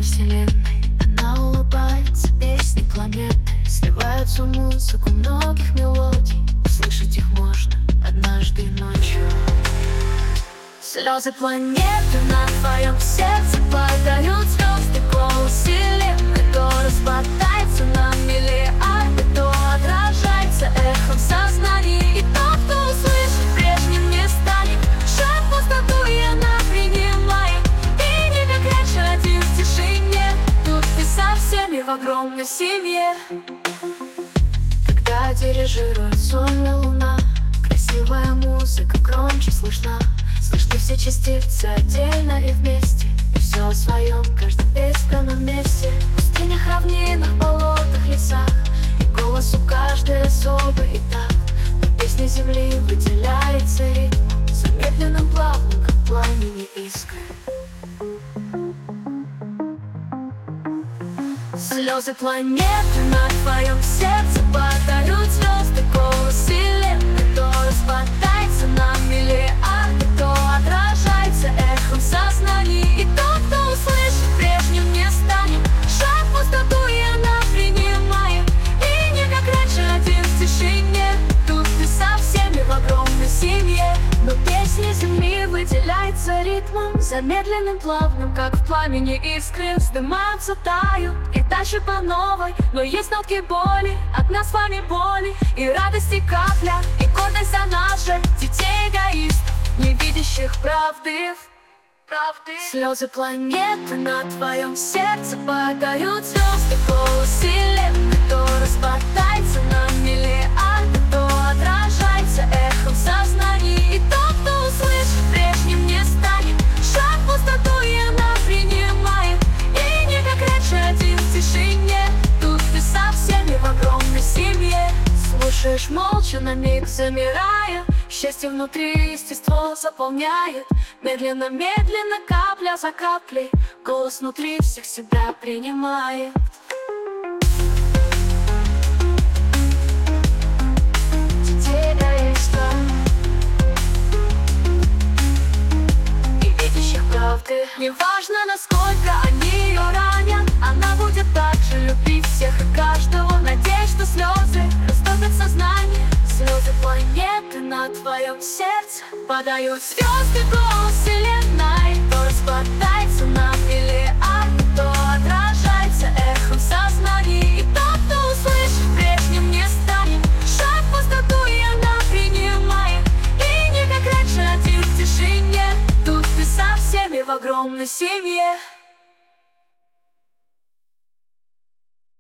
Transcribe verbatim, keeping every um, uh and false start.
вселенной. Она улыбается, песни планеты сливаются в музыку многих мелодий. Услышать их можно однажды ночью. Слезы планеты на твоем сердце подают звезды, голос вселенной, то распадается на миллиарды, то отражается эхом сознания. И тот, кто услышит, прежним не станет. Шаг в пустоту и она принимает. И не как раньше, один в тишине. Тут ты со всеми в огромной семье. Когда дирижирует сонная луна, красивая музыка громче слышна. Слышны все частицы отдельно и вместе, и все о своем, каждый в избранном месте. В пустынях, равнинах, болотах, лесах, и голос у каждой особый. И так на песне земли выделяется ритм, замедленным, плавным, как пламени искры. Слезы планеты на твоем сердце подают звезды, голос вселенной, то распадается на миллиарды, то отражается эхом сознания. И тот, кто услышит, прежним не станет. Шаг в пустоту и она принимает. И не как раньше, один в тишине. Тут ты со всеми в огромной семье. Но песня земли выделяется ритмом, замедленным, плавным, как в пламени искры. Вздымаются, тают и дальше по новой. Но есть нотки боли, от нас с вами боли, и радости капля, и гордость за нас же, детей эгоистов, не видящих правды. Правды. Слезы планеты на твоем сердце подают звезды, голос вселенной, то распадается на миллиарды, то отражается эхом сознания. И тот, кто услышит, прежним не станет. Шаг в пустоту и она принимает. И не как раньше, один в тишине. Тут ты со всеми в огромной семье. Слушаешь молча, на миг замирая. Счастье внутри естество заполняет. Медленно, медленно, капля за каплей, голос внутри всех себя принимает. Детей эгоиста и видящих правды. Неважно, насколько они ее ранят, она будет так же любить всех и каждого. Надеюсь, что слезы растопят сознание. Слезы планеты на твоем сердце подают звезды, голос вселенной, то распадается на миллиарды, то отражается эхом сознания. И тот, кто услышит, прежним не станет. Шаг в пустоту и она принимает. И не как раньше, один в тишине. Тут ты со всеми в огромной семье.